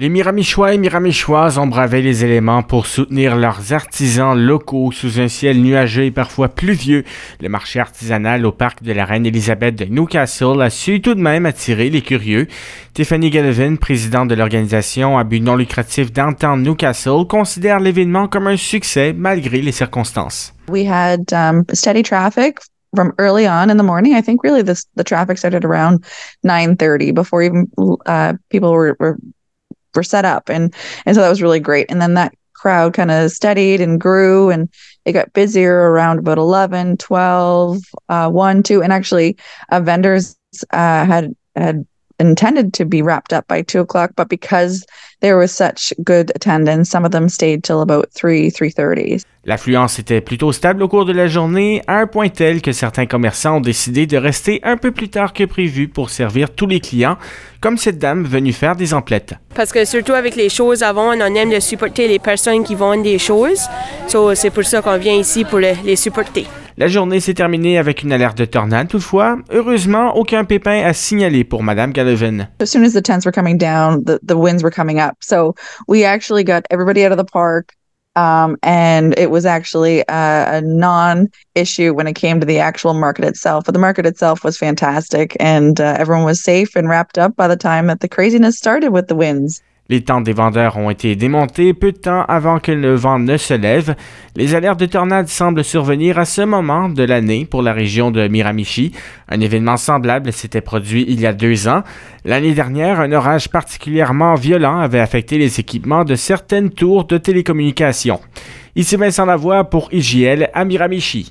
Les Miramichois et Miramichoises ont bravé les éléments pour soutenir leurs artisans locaux sous un ciel nuageux et parfois pluvieux. Le marché artisanal au parc de la Reine-Élisabeth de Newcastle a su tout de même attirer les curieux. Tiffany Gallivan, présidente de l'organisation à but non lucratif Downtown Newcastle, considère l'événement comme un succès malgré les circonstances. We had steady traffic from early on in the morning. I think really the traffic started around 9:30 before even people were set up, and so that was really great. And then that crowd kind of steadied and grew, and it got busier around about 11, 12, 1, 2, and actually vendors had intended to be wrapped up by 2:00, but because there was such good attendance, some of them stayed till about 3:30. L'affluence était plutôt stable au cours de la journée, à un point tel que certains commerçants ont décidé de rester un peu plus tard que prévu pour servir tous les clients, comme cette dame venue faire des emplettes. Parce que surtout avec les choses avant, on aime de supporter les personnes qui vendent des choses. So, c'est pour ça qu'on vient ici pour les supporter. La journée s'est terminée avec une alerte de tornade toutefois. Heureusement, aucun pépin à signaler pour Mme Gallivan. As soon as the tents were coming down, the winds were coming up. So we actually got everybody out of the park. And it was actually a non-issue when it came to the actual market itself. But the market itself was fantastic, and everyone was safe and wrapped up by the time that the craziness started with the winds. Les tentes des vendeurs ont été démontées peu de temps avant que le vent ne se lève. Les alertes de tornades semblent survenir à ce moment de l'année pour la région de Miramichi. Un événement semblable s'était produit il y a 2 ans. L'année dernière, un orage particulièrement violent avait affecté les équipements de certaines tours de télécommunications. Ici Vincent Lavoie pour IJL à Miramichi.